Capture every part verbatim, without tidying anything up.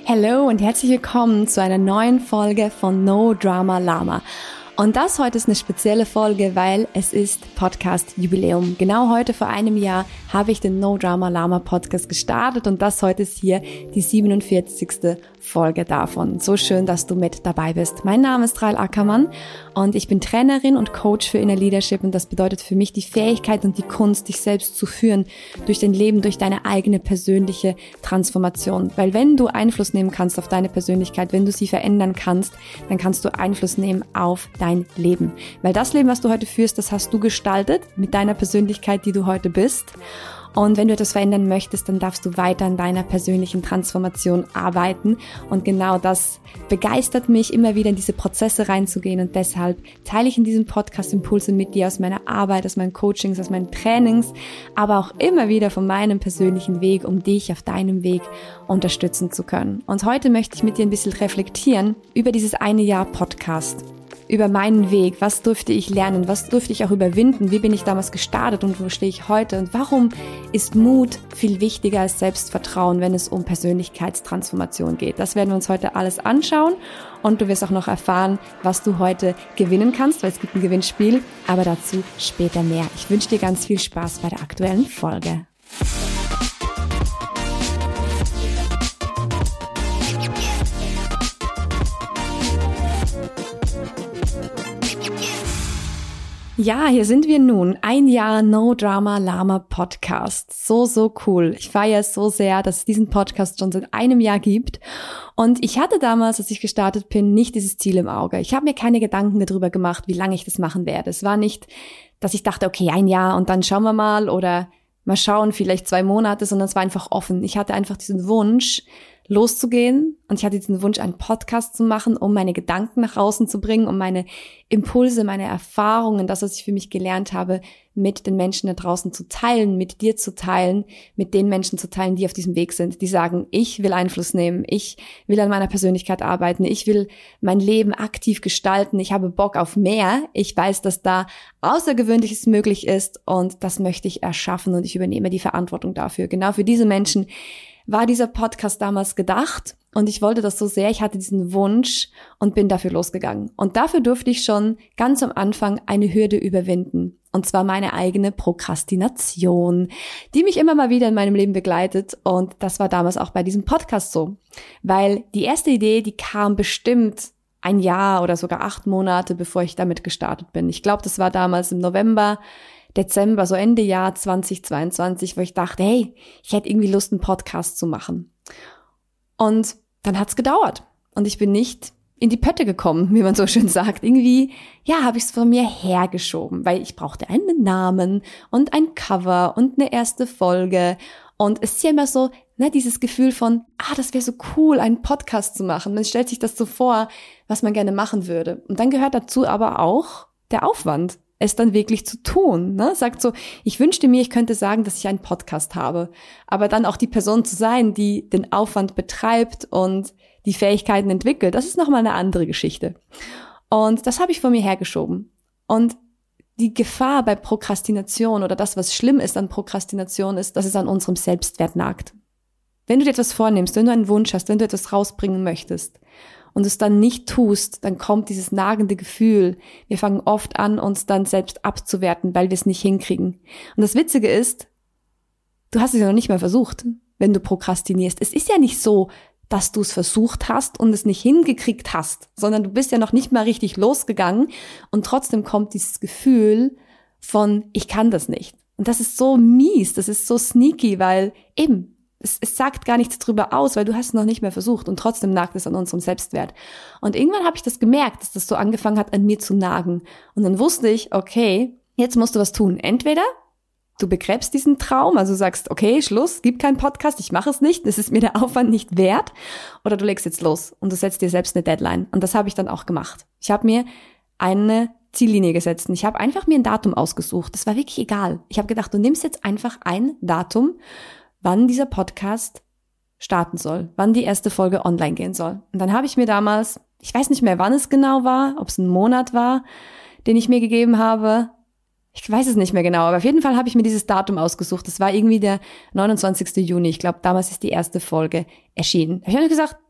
Hallo und herzlich willkommen zu einer neuen Folge von No Drama Lama. Und das heute ist eine spezielle Folge, weil es ist Podcast-Jubiläum. Genau heute vor einem Jahr habe ich den No Drama Lama Podcast gestartet und das heute ist hier die siebenundvierzigste Folge davon. So schön, dass du mit dabei bist. Mein Name ist Rahel Ackermann und ich bin Trainerin und Coach für Inner Leadership und das bedeutet für mich die Fähigkeit und die Kunst, dich selbst zu führen durch dein Leben, durch deine eigene persönliche Transformation. Weil wenn du Einfluss nehmen kannst auf deine Persönlichkeit, wenn du sie verändern kannst, dann kannst du Einfluss nehmen auf dein Leben. Weil das Leben, was du heute führst, das hast du gestaltet mit deiner Persönlichkeit, die du heute bist. Und wenn du etwas verändern möchtest, dann darfst du weiter an deiner persönlichen Transformation arbeiten. Und genau das begeistert mich, immer wieder in diese Prozesse reinzugehen. Und deshalb teile ich in diesem Podcast Impulse mit dir aus meiner Arbeit, aus meinen Coachings, aus meinen Trainings, aber auch immer wieder von meinem persönlichen Weg, um dich auf deinem Weg unterstützen zu können. Und heute möchte ich mit dir ein bisschen reflektieren über dieses eine Jahr Podcast. Über meinen Weg, was durfte ich lernen, was durfte ich auch überwinden, wie bin ich damals gestartet und wo stehe ich heute und warum ist Mut viel wichtiger als Selbstvertrauen, wenn es um Persönlichkeitstransformation geht. Das werden wir uns heute alles anschauen und du wirst auch noch erfahren, was du heute gewinnen kannst, weil es gibt ein Gewinnspiel, aber dazu später mehr. Ich wünsche dir ganz viel Spaß bei der aktuellen Folge. Ja, hier sind wir nun. Ein Jahr No Drama Lama Podcast. So, so cool. Ich feiere es so sehr, dass es diesen Podcast schon seit einem Jahr gibt. Und ich hatte damals, als ich gestartet bin, nicht dieses Ziel im Auge. Ich habe mir keine Gedanken darüber gemacht, wie lange ich das machen werde. Es war nicht, dass ich dachte, okay, ein Jahr und dann schauen wir mal oder mal schauen, vielleicht zwei Monate, sondern es war einfach offen. Ich hatte einfach diesen Wunsch, loszugehen und ich hatte diesen Wunsch, einen Podcast zu machen, um meine Gedanken nach außen zu bringen, um meine Impulse, meine Erfahrungen, das, was ich für mich gelernt habe, mit den Menschen da draußen zu teilen, mit dir zu teilen, mit den Menschen zu teilen, die auf diesem Weg sind, die sagen, ich will Einfluss nehmen, ich will an meiner Persönlichkeit arbeiten, ich will mein Leben aktiv gestalten, ich habe Bock auf mehr, ich weiß, dass da Außergewöhnliches möglich ist und das möchte ich erschaffen und ich übernehme die Verantwortung dafür. Genau für diese Menschen war dieser Podcast damals gedacht und ich wollte das so sehr, ich hatte diesen Wunsch und bin dafür losgegangen. Und dafür durfte ich schon ganz am Anfang eine Hürde überwinden. Und zwar meine eigene Prokrastination, die mich immer mal wieder in meinem Leben begleitet. Und das war damals auch bei diesem Podcast so. Weil die erste Idee, die kam bestimmt ein Jahr oder sogar acht Monate, bevor ich damit gestartet bin. Ich glaube, das war damals im November, Dezember, so Ende Jahr zweitausendzweiundzwanzig, wo ich dachte, hey, ich hätte irgendwie Lust, einen Podcast zu machen. Und dann hat's gedauert. Und ich bin nicht in die Pötte gekommen, wie man so schön sagt. Irgendwie, ja, habe ich es von mir hergeschoben, weil ich brauchte einen Namen und ein Cover und eine erste Folge. Und es ist ja immer so, ne, dieses Gefühl von, ah, das wäre so cool, einen Podcast zu machen. Man stellt sich das so vor, was man gerne machen würde. Und dann gehört dazu aber auch der Aufwand, es dann wirklich zu tun, ne? Sagt so, ich wünschte mir, ich könnte sagen, dass ich einen Podcast habe, aber dann auch die Person zu sein, die den Aufwand betreibt und die Fähigkeiten entwickelt, das ist nochmal eine andere Geschichte. Und das habe ich von mir hergeschoben. Und die Gefahr bei Prokrastination oder das, was schlimm ist an Prokrastination, ist, dass es an unserem Selbstwert nagt. Wenn du dir etwas vornimmst, wenn du einen Wunsch hast, wenn du etwas rausbringen möchtest, und es dann nicht tust, dann kommt dieses nagende Gefühl. Wir fangen oft an, uns dann selbst abzuwerten, weil wir es nicht hinkriegen. Und das Witzige ist, du hast es ja noch nicht mal versucht, wenn du prokrastinierst. Es ist ja nicht so, dass du es versucht hast und es nicht hingekriegt hast, sondern du bist ja noch nicht mal richtig losgegangen und trotzdem kommt dieses Gefühl von, ich kann das nicht. Und das ist so mies, das ist so sneaky, weil eben, Es, es sagt gar nichts drüber aus, weil du hast es noch nicht mehr versucht und trotzdem nagt es an unserem Selbstwert. Und irgendwann habe ich das gemerkt, dass das so angefangen hat, an mir zu nagen. Und dann wusste ich, okay, jetzt musst du was tun. Entweder du begräbst diesen Traum, also sagst, okay, Schluss, gib keinen Podcast, ich mache es nicht, das ist mir der Aufwand nicht wert. Oder du legst jetzt los und du setzt dir selbst eine Deadline. Und das habe ich dann auch gemacht. Ich habe mir eine Ziellinie gesetzt und ich habe einfach mir ein Datum ausgesucht. Das war wirklich egal. Ich habe gedacht, du nimmst jetzt einfach ein Datum, wann dieser Podcast starten soll, wann die erste Folge online gehen soll. Und dann habe ich mir damals, ich weiß nicht mehr, wann es genau war, ob es ein Monat war, den ich mir gegeben habe. Ich weiß es nicht mehr genau, aber auf jeden Fall habe ich mir dieses Datum ausgesucht. Das war irgendwie der neunundzwanzigste Juni. Ich glaube, damals ist die erste Folge erschienen. Da habe ich mir gesagt,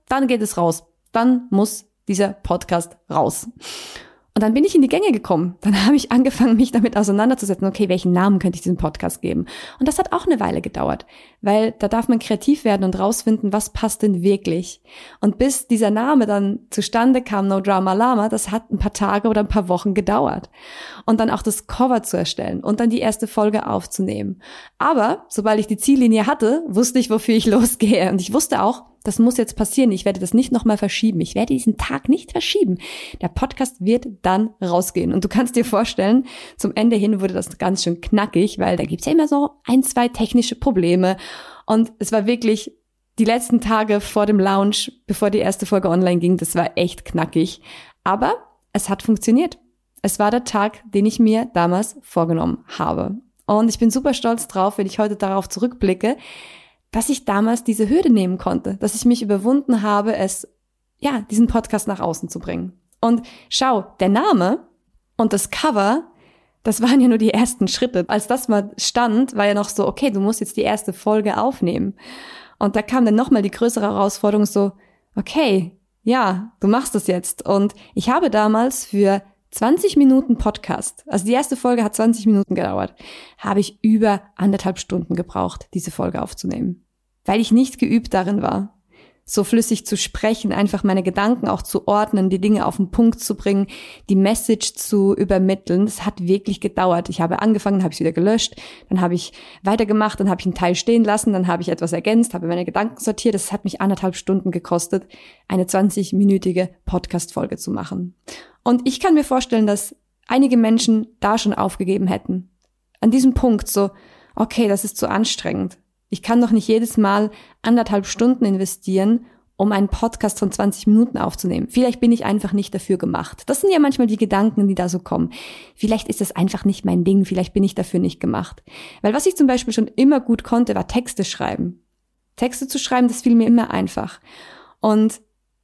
dann geht es raus. Dann muss dieser Podcast raus. Und dann bin ich in die Gänge gekommen. Dann habe ich angefangen, mich damit auseinanderzusetzen. Okay, welchen Namen könnte ich diesem Podcast geben? Und das hat auch eine Weile gedauert, weil da darf man kreativ werden und rausfinden, was passt denn wirklich. Und bis dieser Name dann zustande kam, No Drama Lama, das hat ein paar Tage oder ein paar Wochen gedauert. Und dann auch das Cover zu erstellen und dann die erste Folge aufzunehmen. Aber sobald ich die Ziellinie hatte, wusste ich, wofür ich losgehe. Und ich wusste auch, das muss jetzt passieren. Ich werde das nicht nochmal verschieben. Ich werde diesen Tag nicht verschieben. Der Podcast wird dann rausgehen. Und du kannst dir vorstellen, zum Ende hin wurde das ganz schön knackig, weil da gibt's ja immer so ein, zwei technische Probleme. Und es war wirklich die letzten Tage vor dem Launch, bevor die erste Folge online ging, das war echt knackig. Aber es hat funktioniert. Es war der Tag, den ich mir damals vorgenommen habe. Und ich bin super stolz drauf, wenn ich heute darauf zurückblicke, dass ich damals diese Hürde nehmen konnte, dass ich mich überwunden habe, es, ja, diesen Podcast nach außen zu bringen. Und schau, der Name und das Cover, das waren ja nur die ersten Schritte. Als das mal stand, war ja noch so, okay, du musst jetzt die erste Folge aufnehmen. Und da kam dann nochmal die größere Herausforderung so, okay, ja, du machst das jetzt. Und ich habe damals für zwanzig Minuten Podcast, also die erste Folge hat zwanzig Minuten gedauert, habe ich über anderthalb Stunden gebraucht, diese Folge aufzunehmen. Weil ich nicht geübt darin war, so flüssig zu sprechen, einfach meine Gedanken auch zu ordnen, die Dinge auf den Punkt zu bringen, die Message zu übermitteln. Das hat wirklich gedauert. Ich habe angefangen, dann habe ich es wieder gelöscht, dann habe ich weitergemacht, dann habe ich einen Teil stehen lassen, dann habe ich etwas ergänzt, habe meine Gedanken sortiert. Das hat mich anderthalb Stunden gekostet, eine zwanzig-minütige Podcast-Folge zu machen. Und ich kann mir vorstellen, dass einige Menschen da schon aufgegeben hätten. An diesem Punkt so, okay, das ist zu anstrengend. Ich kann doch nicht jedes Mal anderthalb Stunden investieren, um einen Podcast von zwanzig Minuten aufzunehmen. Vielleicht bin ich einfach nicht dafür gemacht. Das sind ja manchmal die Gedanken, die da so kommen. Vielleicht ist das einfach nicht mein Ding, vielleicht bin ich dafür nicht gemacht. Weil was ich zum Beispiel schon immer gut konnte, war Texte schreiben. Texte zu schreiben, das fiel mir immer einfach. Und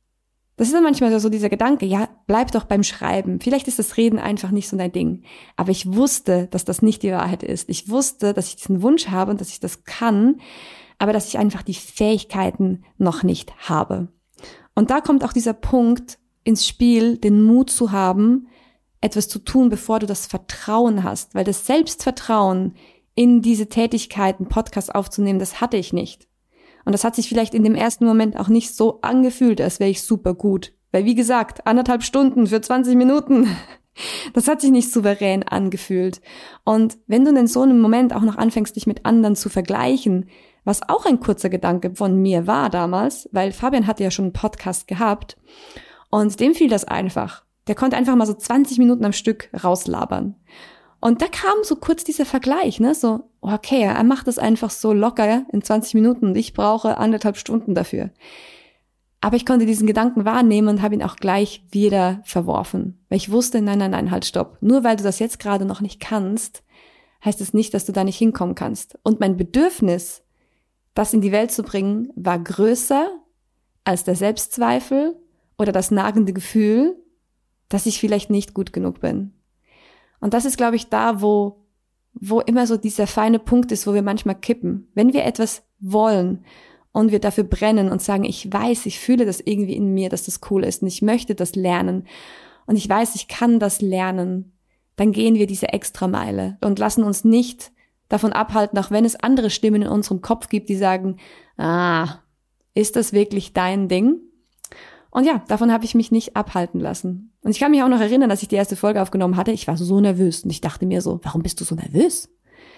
das ist dann manchmal so dieser Gedanke, ja, bleib doch beim Schreiben. Vielleicht ist das Reden einfach nicht so dein Ding. Aber ich wusste, dass das nicht die Wahrheit ist. Ich wusste, dass ich diesen Wunsch habe und dass ich das kann, aber dass ich einfach die Fähigkeiten noch nicht habe. Und da kommt auch dieser Punkt ins Spiel, den Mut zu haben, etwas zu tun, bevor du das Vertrauen hast. Weil das Selbstvertrauen in diese Tätigkeiten, Podcast aufzunehmen, das hatte ich nicht. Und das hat sich vielleicht in dem ersten Moment auch nicht so angefühlt, als wäre ich super gut. Weil wie gesagt, anderthalb Stunden für zwanzig Minuten, das hat sich nicht souverän angefühlt. Und wenn du in so einem Moment auch noch anfängst, dich mit anderen zu vergleichen, was auch ein kurzer Gedanke von mir war damals, weil Fabian hatte ja schon einen Podcast gehabt und dem fiel das einfach. Der konnte einfach mal so zwanzig Minuten am Stück rauslabern. Und da kam so kurz dieser Vergleich, ne, so, okay, er macht das einfach so locker in zwanzig Minuten und ich brauche anderthalb Stunden dafür. Aber ich konnte diesen Gedanken wahrnehmen und habe ihn auch gleich wieder verworfen. Weil ich wusste, nein, nein, nein, halt, stopp. Nur weil du das jetzt gerade noch nicht kannst, heißt es nicht, dass du da nicht hinkommen kannst. Und mein Bedürfnis, das in die Welt zu bringen, war größer als der Selbstzweifel oder das nagende Gefühl, dass ich vielleicht nicht gut genug bin. Und das ist, glaube ich, da, wo, wo immer so dieser feine Punkt ist, wo wir manchmal kippen. Wenn wir etwas wollen und wir dafür brennen und sagen, ich weiß, ich fühle das irgendwie in mir, dass das cool ist und ich möchte das lernen und ich weiß, ich kann das lernen, dann gehen wir diese Extrameile und lassen uns nicht davon abhalten, auch wenn es andere Stimmen in unserem Kopf gibt, die sagen, ah, ist das wirklich dein Ding? Und ja, davon habe ich mich nicht abhalten lassen. Und ich kann mich auch noch erinnern, dass ich die erste Folge aufgenommen hatte. Ich war so nervös und ich dachte mir so, warum bist du so nervös?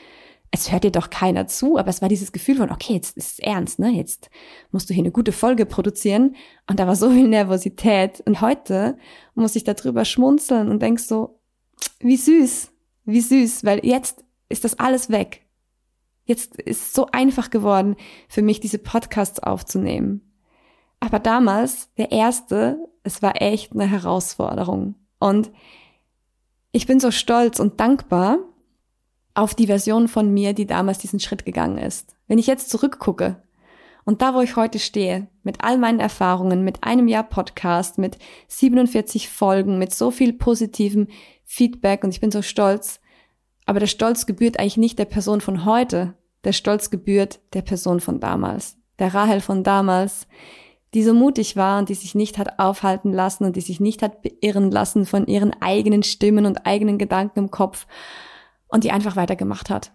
Es hört dir doch keiner zu, aber es war dieses Gefühl von, okay, jetzt ist es ernst, ne? Jetzt musst du hier eine gute Folge produzieren. Und da war so viel Nervosität. Und heute muss ich darüber schmunzeln und denk so, wie süß, wie süß, weil jetzt ist das alles weg. Jetzt ist es so einfach geworden, für mich diese Podcasts aufzunehmen. Aber damals, der erste, es war echt eine Herausforderung. Und ich bin so stolz und dankbar auf die Version von mir, die damals diesen Schritt gegangen ist. Wenn ich jetzt zurückgucke und da, wo ich heute stehe, mit all meinen Erfahrungen, mit einem Jahr Podcast, mit siebenundvierzig Folgen, mit so viel positivem Feedback und ich bin so stolz, aber der Stolz gebührt eigentlich nicht der Person von heute, der Stolz gebührt der Person von damals, der Rahel von damals, die so mutig war und die sich nicht hat aufhalten lassen und die sich nicht hat beirren lassen von ihren eigenen Stimmen und eigenen Gedanken im Kopf und die einfach weitergemacht hat.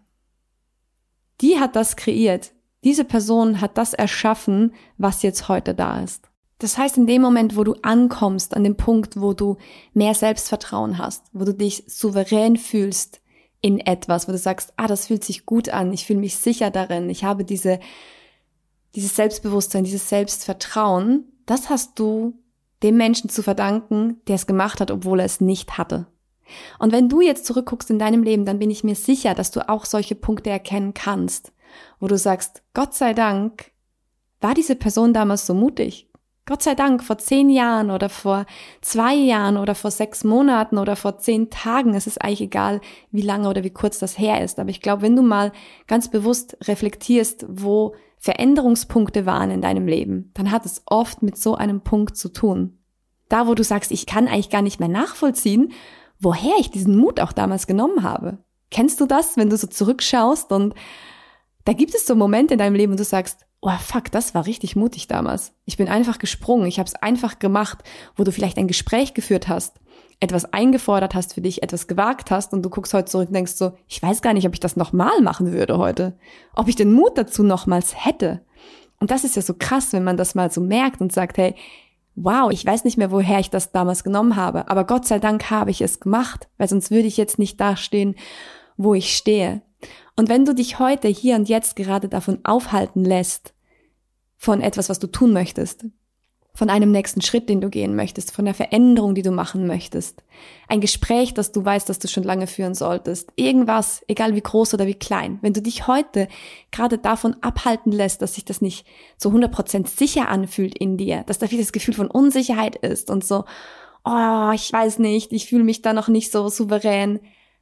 Die hat das kreiert. Diese Person hat das erschaffen, was jetzt heute da ist. Das heißt, in dem Moment, wo du ankommst, an dem Punkt, wo du mehr Selbstvertrauen hast, wo du dich souverän fühlst in etwas, wo du sagst, ah, das fühlt sich gut an, ich fühle mich sicher darin, ich habe diese, dieses Selbstbewusstsein, dieses Selbstvertrauen, das hast du dem Menschen zu verdanken, der es gemacht hat, obwohl er es nicht hatte. Und wenn du jetzt zurückguckst in deinem Leben, dann bin ich mir sicher, dass du auch solche Punkte erkennen kannst, wo du sagst, Gott sei Dank war diese Person damals so mutig. Gott sei Dank vor zehn Jahren oder vor zwei Jahren oder vor sechs Monaten oder vor zehn Tagen, es ist eigentlich egal, wie lange oder wie kurz das her ist. Aber ich glaube, wenn du mal ganz bewusst reflektierst, wo Veränderungspunkte waren in deinem Leben, dann hat es oft mit so einem Punkt zu tun. Da, wo du sagst, ich kann eigentlich gar nicht mehr nachvollziehen, woher ich diesen Mut auch damals genommen habe. Kennst du das, wenn du so zurückschaust und da gibt es so Momente in deinem Leben, wo du sagst, oh fuck, das war richtig mutig damals. Ich bin einfach gesprungen, ich habe es einfach gemacht, wo du vielleicht ein Gespräch geführt hast, etwas eingefordert hast für dich, etwas gewagt hast und du guckst heute zurück und denkst so, ich weiß gar nicht, ob ich das nochmal machen würde heute, ob ich den Mut dazu nochmals hätte. Und das ist ja so krass, wenn man das mal so merkt und sagt, hey, wow, ich weiß nicht mehr, woher ich das damals genommen habe, aber Gott sei Dank habe ich es gemacht, weil sonst würde ich jetzt nicht dastehen, wo ich stehe. Und wenn du dich heute, hier und jetzt gerade davon aufhalten lässt, von etwas, was du tun möchtest, von einem nächsten Schritt, den du gehen möchtest, von der Veränderung, die du machen möchtest, ein Gespräch, das du weißt, dass du schon lange führen solltest, irgendwas, egal wie groß oder wie klein, wenn du dich heute gerade davon abhalten lässt, dass sich das nicht zu hundert Prozent sicher anfühlt in dir, dass da viel das Gefühl von Unsicherheit ist und so, oh, ich weiß nicht, ich fühle mich da noch nicht so souverän,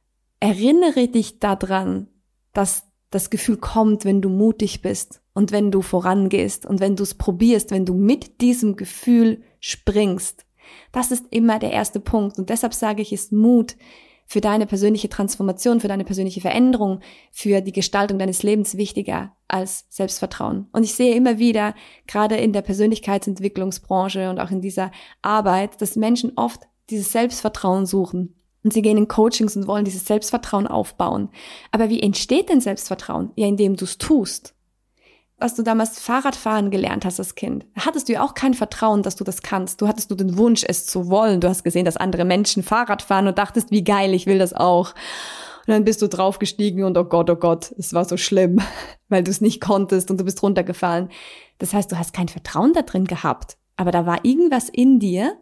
erinnere dich daran, dass das Gefühl kommt, wenn du mutig bist und wenn du vorangehst und wenn du es probierst, wenn du mit diesem Gefühl springst. Das ist immer der erste Punkt und deshalb sage ich, ist Mut für deine persönliche Transformation, für deine persönliche Veränderung, für die Gestaltung deines Lebens wichtiger als Selbstvertrauen. Und ich sehe immer wieder, gerade in der Persönlichkeitsentwicklungsbranche und auch in dieser Arbeit, dass Menschen oft dieses Selbstvertrauen suchen. Und sie gehen in Coachings und wollen dieses Selbstvertrauen aufbauen. Aber wie entsteht denn Selbstvertrauen? Ja, indem du es tust. Als du damals Fahrradfahren gelernt hast als Kind, hattest du ja auch kein Vertrauen, dass du das kannst. Du hattest nur den Wunsch, es zu wollen. Du hast gesehen, dass andere Menschen Fahrrad fahren und dachtest, wie geil, ich will das auch. Und dann bist du draufgestiegen und oh Gott, oh Gott, es war so schlimm, weil du es nicht konntest und du bist runtergefallen. Das heißt, du hast kein Vertrauen da drin gehabt. Aber da war irgendwas in dir,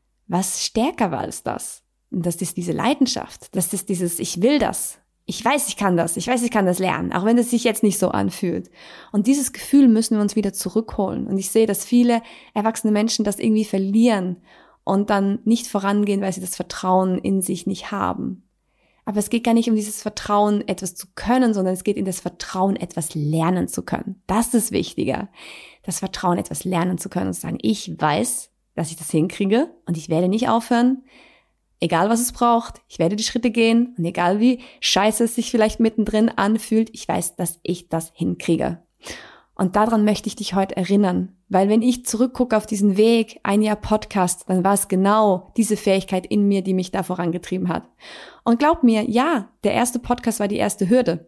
was stärker war als das. Und das ist diese Leidenschaft, das ist dieses, ich will das, ich weiß, ich kann das, ich weiß, ich kann das lernen, auch wenn es sich jetzt nicht so anfühlt. Und dieses Gefühl müssen wir uns wieder zurückholen. Und ich sehe, dass viele erwachsene Menschen das irgendwie verlieren und dann nicht vorangehen, weil sie das Vertrauen in sich nicht haben. Aber es geht gar nicht um dieses Vertrauen, etwas zu können, sondern es geht in das Vertrauen, etwas lernen zu können. Das ist wichtiger. Das Vertrauen, etwas lernen zu können und zu sagen, ich weiß, dass ich das hinkriege und ich werde nicht aufhören, egal was es braucht, ich werde die Schritte gehen und egal wie scheiße es sich vielleicht mittendrin anfühlt, ich weiß, dass ich das hinkriege. Und daran möchte ich dich heute erinnern, weil wenn ich zurückgucke auf diesen Weg, ein Jahr Podcast, dann war es genau diese Fähigkeit in mir, die mich da vorangetrieben hat. Und glaub mir, ja, der erste Podcast war die erste Hürde.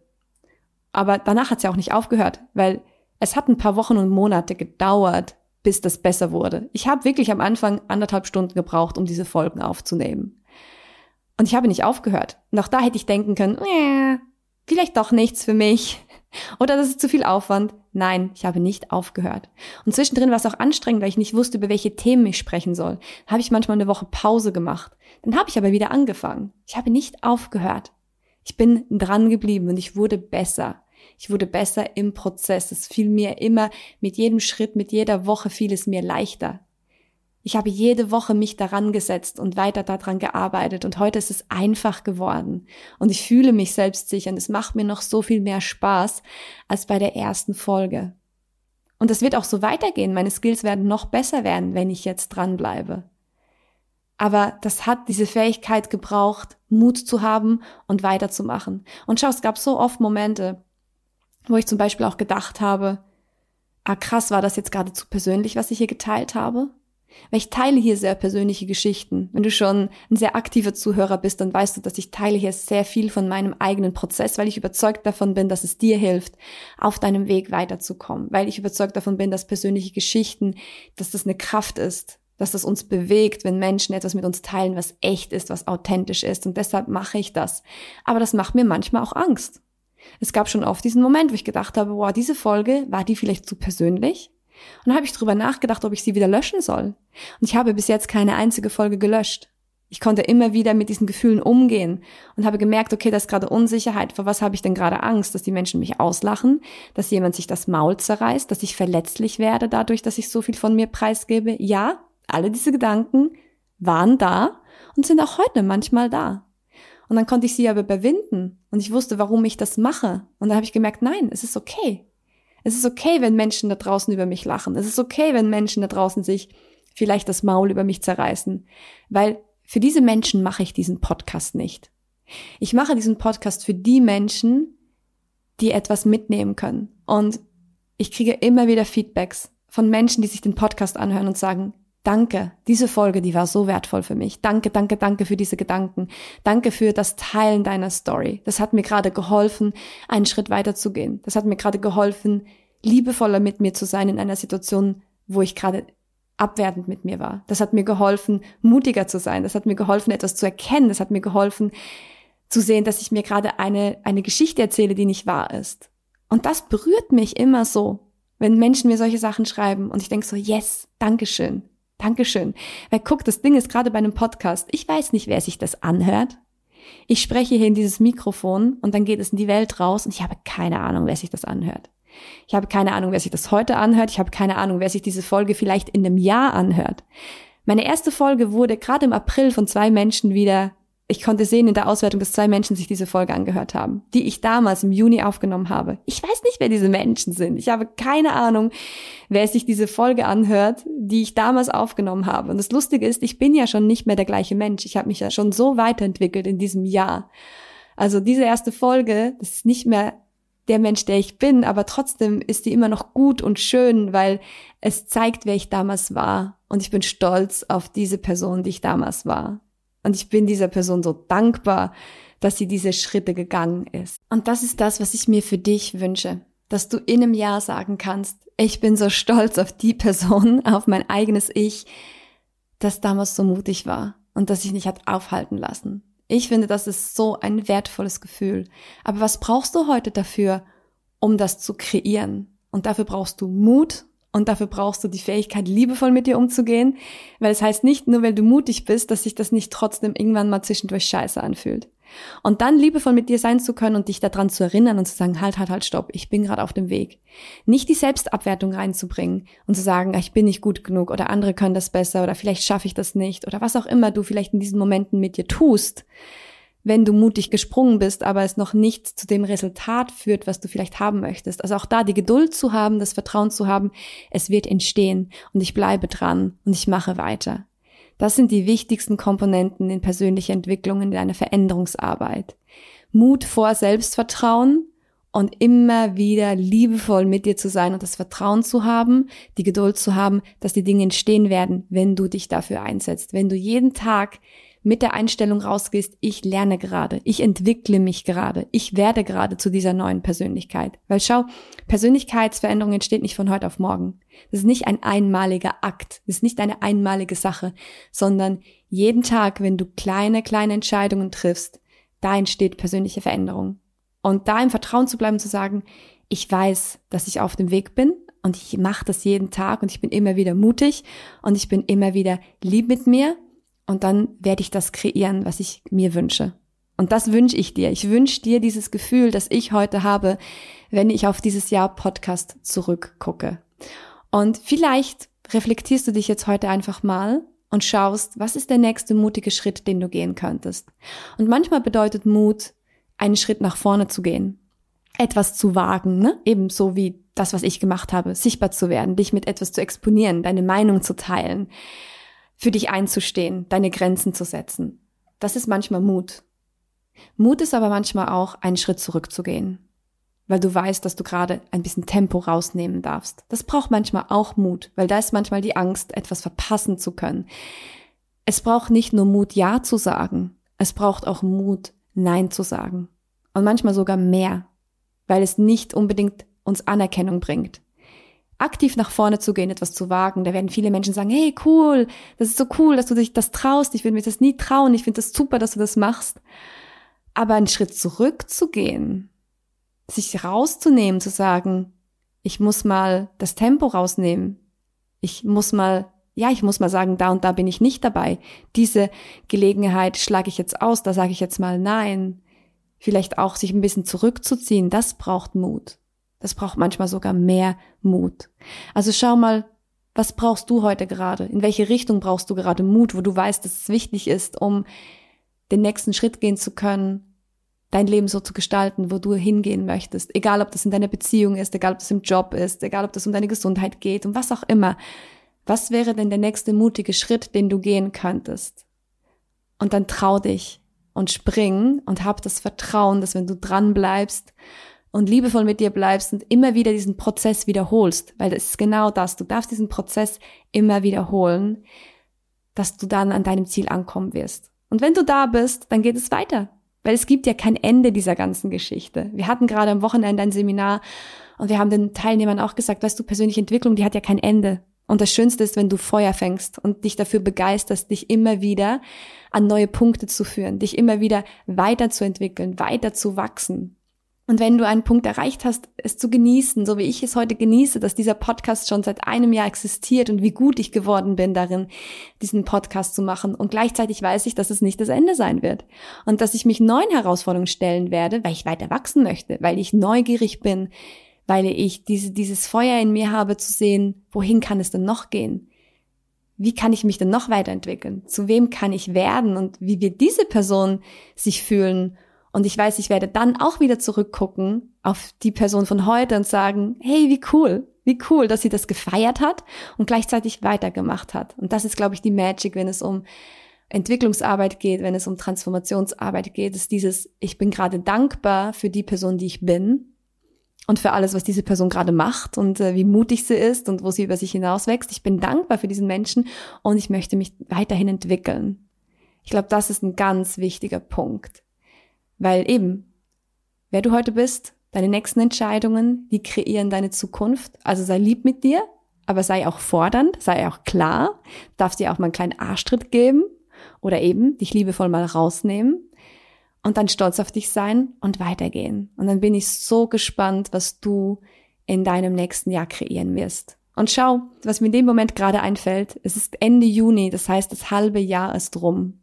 Aber danach hat es ja auch nicht aufgehört, weil es hat ein paar Wochen und Monate gedauert, bis das besser wurde. Ich habe wirklich am Anfang anderthalb Stunden gebraucht, um diese Folgen aufzunehmen. Und ich habe nicht aufgehört. Und auch da hätte ich denken können, äh, vielleicht doch nichts für mich. Oder das ist zu viel Aufwand. Nein, ich habe nicht aufgehört. Und zwischendrin war es auch anstrengend, weil ich nicht wusste, über welche Themen ich sprechen soll. Da habe ich manchmal eine Woche Pause gemacht. Dann habe ich aber wieder angefangen. Ich habe nicht aufgehört. Ich bin dran geblieben und ich wurde besser. Ich wurde besser im Prozess. Es fiel mir immer mit jedem Schritt, mit jeder Woche fiel es mir leichter. Ich habe jede Woche mich daran gesetzt und weiter daran gearbeitet und heute ist es einfach geworden. Und ich fühle mich selbstsicher und es macht mir noch so viel mehr Spaß als bei der ersten Folge. Und es wird auch so weitergehen. Meine Skills werden noch besser werden, wenn ich jetzt dranbleibe. Aber das hat diese Fähigkeit gebraucht, Mut zu haben und weiterzumachen. Und schau, es gab so oft Momente, wo ich zum Beispiel auch gedacht habe, ah krass, war das jetzt gerade zu persönlich, was ich hier geteilt habe? Weil ich teile hier sehr persönliche Geschichten. Wenn du schon ein sehr aktiver Zuhörer bist, dann weißt du, dass ich teile hier sehr viel von meinem eigenen Prozess, weil ich überzeugt davon bin, dass es dir hilft, auf deinem Weg weiterzukommen. Weil ich überzeugt davon bin, dass persönliche Geschichten, dass das eine Kraft ist, dass das uns bewegt, wenn Menschen etwas mit uns teilen, was echt ist, was authentisch ist. Und deshalb mache ich das. Aber das macht mir manchmal auch Angst. Es gab schon oft diesen Moment, wo ich gedacht habe, wow, diese Folge, war die vielleicht zu persönlich? Und dann habe ich drüber nachgedacht, ob ich sie wieder löschen soll. Und ich habe bis jetzt keine einzige Folge gelöscht. Ich konnte immer wieder mit diesen Gefühlen umgehen und habe gemerkt, okay, das ist gerade Unsicherheit. Vor was habe ich denn gerade Angst? Dass die Menschen mich auslachen, dass jemand sich das Maul zerreißt, dass ich verletzlich werde dadurch, dass ich so viel von mir preisgebe. Ja, alle diese Gedanken waren da und sind auch heute manchmal da. Und dann konnte ich sie aber überwinden und ich wusste, warum ich das mache. Und dann habe ich gemerkt, nein, es ist okay. Es ist okay, wenn Menschen da draußen über mich lachen. Es ist okay, wenn Menschen da draußen sich vielleicht das Maul über mich zerreißen. Weil für diese Menschen mache ich diesen Podcast nicht. Ich mache diesen Podcast für die Menschen, die etwas mitnehmen können. Und ich kriege immer wieder Feedbacks von Menschen, die sich den Podcast anhören und sagen, danke, diese Folge, die war so wertvoll für mich. Danke, danke, danke für diese Gedanken. Danke für das Teilen deiner Story. Das hat mir gerade geholfen, einen Schritt weiter zu gehen. Das hat mir gerade geholfen, liebevoller mit mir zu sein in einer Situation, wo ich gerade abwertend mit mir war. Das hat mir geholfen, mutiger zu sein. Das hat mir geholfen, etwas zu erkennen. Das hat mir geholfen, zu sehen, dass ich mir gerade eine, eine Geschichte erzähle, die nicht wahr ist. Und das berührt mich immer so, wenn Menschen mir solche Sachen schreiben und ich denke so, yes, Dankeschön. Dankeschön. Weil guck, das Ding ist gerade bei einem Podcast, ich weiß nicht, wer sich das anhört. Ich spreche hier in dieses Mikrofon und dann geht es in die Welt raus und ich habe keine Ahnung, wer sich das anhört. Ich habe keine Ahnung, wer sich das heute anhört. Ich habe keine Ahnung, wer sich diese Folge vielleicht in einem Jahr anhört. Meine erste Folge wurde gerade im April von zwei Menschen wieder, ich konnte sehen in der Auswertung, dass zwei Menschen sich diese Folge angehört haben, die ich damals im Juni aufgenommen habe. Ich weiß nicht, wer diese Menschen sind. Ich habe keine Ahnung, wer sich diese Folge anhört, die ich damals aufgenommen habe. Und das Lustige ist, ich bin ja schon nicht mehr der gleiche Mensch. Ich habe mich ja schon so weiterentwickelt in diesem Jahr. Also diese erste Folge, das ist nicht mehr der Mensch, der ich bin, aber trotzdem ist die immer noch gut und schön, weil es zeigt, wer ich damals war. Und ich bin stolz auf diese Person, die ich damals war. Und ich bin dieser Person so dankbar, dass sie diese Schritte gegangen ist. Und das ist das, was ich mir für dich wünsche. Dass du in einem Jahr sagen kannst, ich bin so stolz auf die Person, auf mein eigenes Ich, das damals so mutig war und das sich nicht hat aufhalten lassen. Ich finde, das ist so ein wertvolles Gefühl. Aber was brauchst du heute dafür, um das zu kreieren? Und dafür brauchst du Mut. Und dafür brauchst du die Fähigkeit, liebevoll mit dir umzugehen, weil es heißt nicht nur, weil du mutig bist, dass sich das nicht trotzdem irgendwann mal zwischendurch scheiße anfühlt. Und dann liebevoll mit dir sein zu können und dich daran zu erinnern und zu sagen, halt, halt, halt, stopp, ich bin gerade auf dem Weg. Nicht die Selbstabwertung reinzubringen und zu sagen, ich bin nicht gut genug oder andere können das besser oder vielleicht schaffe ich das nicht oder was auch immer du vielleicht in diesen Momenten mit dir tust, wenn du mutig gesprungen bist, aber es noch nicht zu dem Resultat führt, was du vielleicht haben möchtest. Also auch da die Geduld zu haben, das Vertrauen zu haben, es wird entstehen und ich bleibe dran und ich mache weiter. Das sind die wichtigsten Komponenten in persönlicher Entwicklung, in deiner Veränderungsarbeit. Mut vor Selbstvertrauen und immer wieder liebevoll mit dir zu sein und das Vertrauen zu haben, die Geduld zu haben, dass die Dinge entstehen werden, wenn du dich dafür einsetzt. Wenn du jeden Tag mit der Einstellung rausgehst, ich lerne gerade, ich entwickle mich gerade, ich werde gerade zu dieser neuen Persönlichkeit. Weil schau, Persönlichkeitsveränderung entsteht nicht von heute auf morgen. Das ist nicht ein einmaliger Akt, das ist nicht eine einmalige Sache, sondern jeden Tag, wenn du kleine, kleine Entscheidungen triffst, da entsteht persönliche Veränderung. Und da im Vertrauen zu bleiben, zu sagen, ich weiß, dass ich auf dem Weg bin und ich mache das jeden Tag und ich bin immer wieder mutig und ich bin immer wieder lieb mit mir. Und dann werde ich das kreieren, was ich mir wünsche. Und das wünsche ich dir. Ich wünsche dir dieses Gefühl, das ich heute habe, wenn ich auf dieses Jahr Podcast zurückgucke. Und vielleicht reflektierst du dich jetzt heute einfach mal und schaust, was ist der nächste mutige Schritt, den du gehen könntest. Und manchmal bedeutet Mut, einen Schritt nach vorne zu gehen, etwas zu wagen, ne? Ebenso wie das, was ich gemacht habe, sichtbar zu werden, dich mit etwas zu exponieren, deine Meinung zu teilen, für dich einzustehen, deine Grenzen zu setzen. Das ist manchmal Mut. Mut ist aber manchmal auch, einen Schritt zurückzugehen. weil du weißt, dass du gerade ein bisschen Tempo rausnehmen darfst. Das braucht manchmal auch Mut, weil da ist manchmal die Angst, etwas verpassen zu können. Es braucht nicht nur Mut, Ja zu sagen, es braucht auch Mut, Nein zu sagen. Und manchmal sogar mehr, weil es nicht unbedingt uns Anerkennung bringt. Aktiv nach vorne zu gehen, etwas zu wagen, da werden viele Menschen sagen, hey, cool, das ist so cool, dass du dich das traust, ich würde mir das nie trauen, ich finde das super, dass du das machst. Aber einen Schritt zurückzugehen, sich rauszunehmen, zu sagen, ich muss mal das Tempo rausnehmen, ich muss mal, ja, ich muss mal sagen, da und da bin ich nicht dabei, diese Gelegenheit schlage ich jetzt aus, da sage ich jetzt mal nein, vielleicht auch sich ein bisschen zurückzuziehen, das braucht Mut. Das braucht manchmal sogar mehr Mut. Also schau mal, was brauchst du heute gerade? In welche Richtung brauchst du gerade Mut, wo du weißt, dass es wichtig ist, um den nächsten Schritt gehen zu können, dein Leben so zu gestalten, wo du hingehen möchtest. Egal, ob das in deiner Beziehung ist, egal, ob das im Job ist, egal, ob das um deine Gesundheit geht, um was auch immer. Was wäre denn der nächste mutige Schritt, den du gehen könntest? Und dann trau dich und spring und hab das Vertrauen, dass wenn du dran bleibst und liebevoll mit dir bleibst und immer wieder diesen Prozess wiederholst, weil das ist genau das, du darfst diesen Prozess immer wiederholen, dass du dann an deinem Ziel ankommen wirst. Und wenn du da bist, dann geht es weiter, weil es gibt ja kein Ende dieser ganzen Geschichte. Wir hatten gerade am Wochenende ein Seminar und wir haben den Teilnehmern auch gesagt, weißt du, persönliche Entwicklung, die hat ja kein Ende. Und das Schönste ist, wenn du Feuer fängst und dich dafür begeisterst, dich immer wieder an neue Punkte zu führen, dich immer wieder weiterzuentwickeln, weiter zu wachsen. Und wenn du einen Punkt erreicht hast, es zu genießen, so wie ich es heute genieße, dass dieser Podcast schon seit einem Jahr existiert und wie gut ich geworden bin darin, diesen Podcast zu machen. Und gleichzeitig weiß ich, dass es nicht das Ende sein wird. Und dass ich mich neuen Herausforderungen stellen werde, weil ich weiter wachsen möchte, weil ich neugierig bin, weil ich diese, dieses Feuer in mir habe zu sehen, wohin kann es denn noch gehen? Wie kann ich mich denn noch weiterentwickeln? Zu wem kann ich werden? Und wie wird diese Person sich fühlen? Und ich weiß, ich werde dann auch wieder zurückgucken auf die Person von heute und sagen, hey, wie cool, wie cool, dass sie das gefeiert hat und gleichzeitig weitergemacht hat. Und das ist, glaube ich, die Magic, wenn es um Entwicklungsarbeit geht, wenn es um Transformationsarbeit geht, ist dieses, ich bin gerade dankbar für die Person, die ich bin und für alles, was diese Person gerade macht und äh, wie mutig sie ist und wo sie über sich hinauswächst. Ich bin dankbar für diesen Menschen und ich möchte mich weiterhin entwickeln. Ich glaube, das ist ein ganz wichtiger Punkt. Weil eben, wer du heute bist, deine nächsten Entscheidungen, die kreieren deine Zukunft. Also sei lieb mit dir, aber sei auch fordernd, sei auch klar, darfst dir auch mal einen kleinen Arschtritt geben oder eben dich liebevoll mal rausnehmen und dann stolz auf dich sein und weitergehen. Und dann bin ich so gespannt, was du in deinem nächsten Jahr kreieren wirst. Und schau, was mir in dem Moment gerade einfällt, es ist Ende Juni, das heißt, das halbe Jahr ist rum.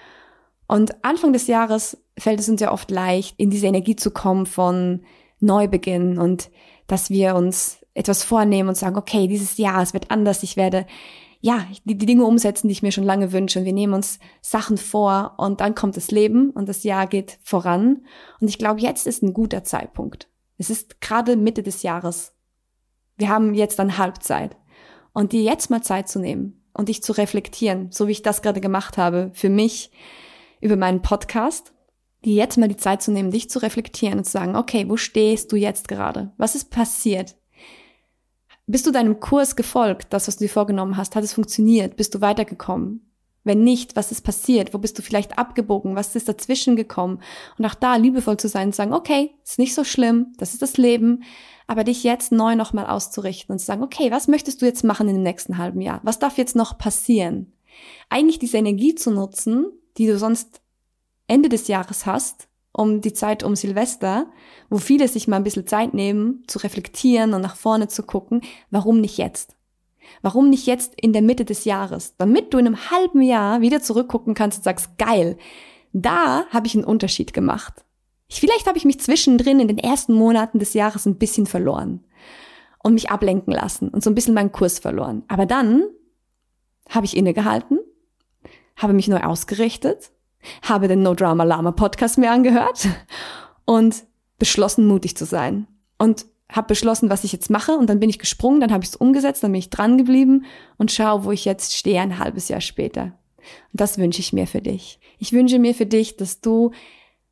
Und Anfang des Jahres fällt es uns ja oft leicht, in diese Energie zu kommen von Neubeginn und dass wir uns etwas vornehmen und sagen, okay, dieses Jahr, es wird anders, ich werde ja die, die Dinge umsetzen, die ich mir schon lange wünsche und wir nehmen uns Sachen vor und dann kommt das Leben und das Jahr geht voran und ich glaube, jetzt ist ein guter Zeitpunkt. Es ist gerade Mitte des Jahres. Wir haben jetzt dann Halbzeit und dir jetzt mal Zeit zu nehmen und dich zu reflektieren, so wie ich das gerade gemacht habe, für mich über meinen Podcast, dir jetzt mal die Zeit zu nehmen, dich zu reflektieren und zu sagen, okay, wo stehst du jetzt gerade? Was ist passiert? Bist du deinem Kurs gefolgt, das, was du dir vorgenommen hast? Hat es funktioniert? Bist du weitergekommen? Wenn nicht, was ist passiert? Wo bist du vielleicht abgebogen? Was ist dazwischen gekommen? Und auch da liebevoll zu sein und zu sagen, okay, ist nicht so schlimm, das ist das Leben, aber dich jetzt neu nochmal auszurichten und zu sagen, okay, was möchtest du jetzt machen in dem nächsten halben Jahr? Was darf jetzt noch passieren? Eigentlich diese Energie zu nutzen, die du sonst Ende des Jahres hast, um die Zeit um Silvester, wo viele sich mal ein bisschen Zeit nehmen, zu reflektieren und nach vorne zu gucken, warum nicht jetzt? Warum nicht jetzt in der Mitte des Jahres? Damit du in einem halben Jahr wieder zurückgucken kannst und sagst, geil, da habe ich einen Unterschied gemacht. Ich, vielleicht habe ich mich zwischendrin in den ersten Monaten des Jahres ein bisschen verloren und mich ablenken lassen und so ein bisschen meinen Kurs verloren. Aber dann habe ich innegehalten, habe mich neu ausgerichtet, habe den No Drama Lama Podcast mir angehört und beschlossen, mutig zu sein. Und habe beschlossen, was ich jetzt mache und dann bin ich gesprungen, dann habe ich es umgesetzt, dann bin ich dran geblieben und schau, wo ich jetzt stehe ein halbes Jahr später. Und das wünsche ich mir für dich. Ich wünsche mir für dich, dass du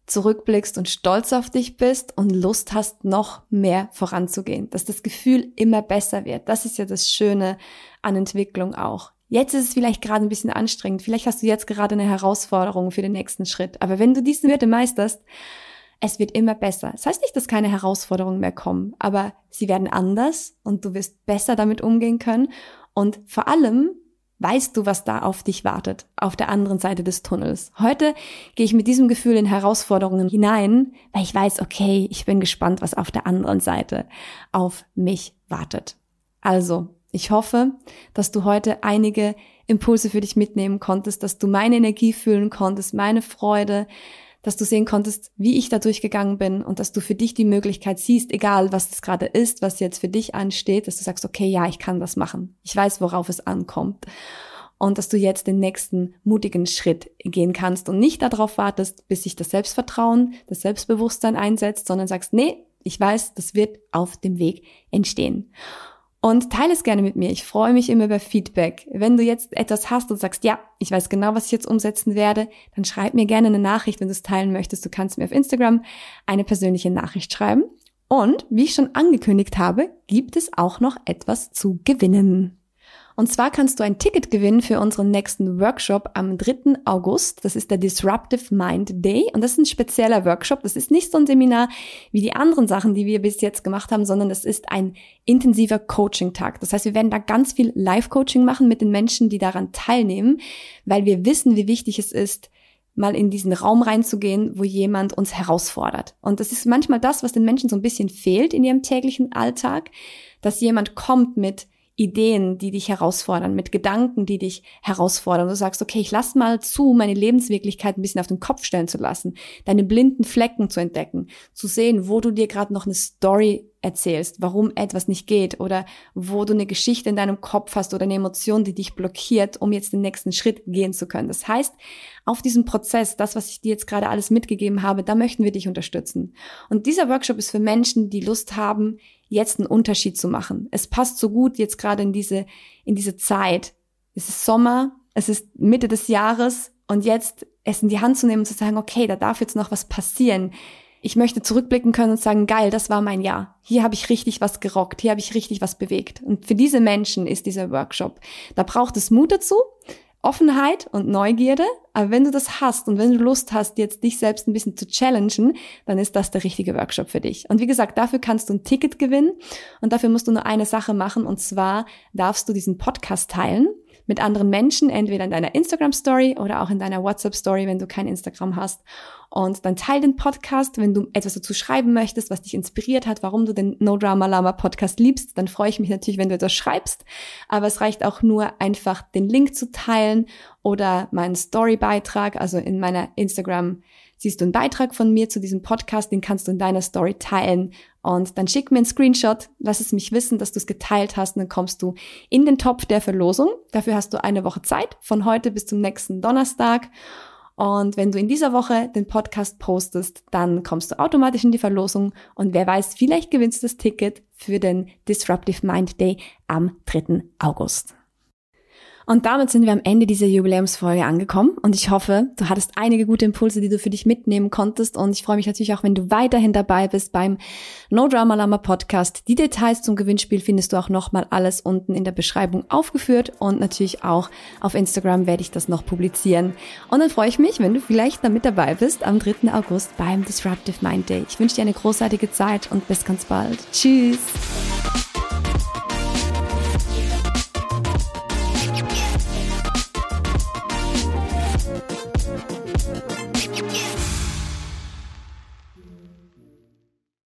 zurückblickst und stolz auf dich bist und Lust hast, noch mehr voranzugehen, dass das Gefühl immer besser wird. Das ist ja das Schöne an Entwicklung auch. Jetzt ist es vielleicht gerade ein bisschen anstrengend, vielleicht hast du jetzt gerade eine Herausforderung für den nächsten Schritt, aber wenn du diese Hürde meisterst, es wird immer besser. Das heißt nicht, dass keine Herausforderungen mehr kommen, aber sie werden anders und du wirst besser damit umgehen können und vor allem weißt du, was da auf dich wartet, auf der anderen Seite des Tunnels. Heute gehe ich mit diesem Gefühl in Herausforderungen hinein, weil ich weiß, okay, ich bin gespannt, was auf der anderen Seite auf mich wartet. Also, ich hoffe, dass du heute einige Impulse für dich mitnehmen konntest, dass du meine Energie fühlen konntest, meine Freude, dass du sehen konntest, wie ich da durchgegangen bin und dass du für dich die Möglichkeit siehst, egal was das gerade ist, was jetzt für dich ansteht, dass du sagst, okay, ja, ich kann das machen. Ich weiß, worauf es ankommt. Und dass du jetzt den nächsten mutigen Schritt gehen kannst und nicht darauf wartest, bis sich das Selbstvertrauen, das Selbstbewusstsein einsetzt, sondern sagst, nee, ich weiß, das wird auf dem Weg entstehen. Und teile es gerne mit mir. Ich freue mich immer über Feedback. Wenn du jetzt etwas hast und sagst, ja, ich weiß genau, was ich jetzt umsetzen werde, dann schreib mir gerne eine Nachricht, wenn du es teilen möchtest. Du kannst mir auf Instagram eine persönliche Nachricht schreiben. Und wie ich schon angekündigt habe, gibt es auch noch etwas zu gewinnen. Und zwar kannst du ein Ticket gewinnen für unseren nächsten Workshop am dritten August. Das ist der Disruptive Mind Day und das ist ein spezieller Workshop. Das ist nicht so ein Seminar wie die anderen Sachen, die wir bis jetzt gemacht haben, sondern das ist ein intensiver Coaching-Tag. Das heißt, wir werden da ganz viel Live-Coaching machen mit den Menschen, die daran teilnehmen, weil wir wissen, wie wichtig es ist, mal in diesen Raum reinzugehen, wo jemand uns herausfordert. Und das ist manchmal das, was den Menschen so ein bisschen fehlt in ihrem täglichen Alltag, dass jemand kommt mit Ideen, die dich herausfordern, mit Gedanken, die dich herausfordern. Du sagst, okay, ich lass mal zu, meine Lebenswirklichkeit ein bisschen auf den Kopf stellen zu lassen, deine blinden Flecken zu entdecken, zu sehen, wo du dir gerade noch eine Story erzählst, warum etwas nicht geht oder wo du eine Geschichte in deinem Kopf hast oder eine Emotion, die dich blockiert, um jetzt den nächsten Schritt gehen zu können. Das heißt, auf diesem Prozess, das, was ich dir jetzt gerade alles mitgegeben habe, da möchten wir dich unterstützen. Und dieser Workshop ist für Menschen, die Lust haben, jetzt einen Unterschied zu machen. Es passt so gut jetzt gerade in diese, in diese Zeit. Es ist Sommer, es ist Mitte des Jahres und jetzt es in die Hand zu nehmen und zu sagen, okay, da darf jetzt noch was passieren. Ich möchte zurückblicken können und sagen, geil, das war mein Jahr. Hier habe ich richtig was gerockt, hier habe ich richtig was bewegt. Und für diese Menschen ist dieser Workshop. Da braucht es Mut dazu, Offenheit und Neugierde. Aber wenn du das hast und wenn du Lust hast, jetzt dich selbst ein bisschen zu challengen, dann ist das der richtige Workshop für dich. Und wie gesagt, dafür kannst du ein Ticket gewinnen und dafür musst du nur eine Sache machen und zwar darfst du diesen Podcast teilen mit anderen Menschen, entweder in deiner Instagram-Story oder auch in deiner WhatsApp-Story, wenn du kein Instagram hast. Und dann teil den Podcast, wenn du etwas dazu schreiben möchtest, was dich inspiriert hat, warum du den No Drama Lama Podcast liebst, dann freue ich mich natürlich, wenn du etwas schreibst. Aber es reicht auch nur einfach, den Link zu teilen oder meinen Story-Beitrag, also in meiner Instagram siehst du einen Beitrag von mir zu diesem Podcast, den kannst du in deiner Story teilen und dann schick mir einen Screenshot, lass es mich wissen, dass du es geteilt hast und dann kommst du in den Topf der Verlosung. Dafür hast du eine Woche Zeit, von heute bis zum nächsten Donnerstag. Und wenn du in dieser Woche den Podcast postest, dann kommst du automatisch in die Verlosung und wer weiß, vielleicht gewinnst du das Ticket für den Disruptive Mind Day am dritten August. Und damit sind wir am Ende dieser Jubiläumsfolge angekommen und ich hoffe, du hattest einige gute Impulse, die du für dich mitnehmen konntest und ich freue mich natürlich auch, wenn du weiterhin dabei bist beim No Drama Lama Podcast. Die Details zum Gewinnspiel findest du auch nochmal alles unten in der Beschreibung aufgeführt und natürlich auch auf Instagram werde ich das noch publizieren. Und dann freue ich mich, wenn du vielleicht dann mit dabei bist am dritten August beim Disruptive Mind Day. Ich wünsche dir eine großartige Zeit und bis ganz bald. Tschüss!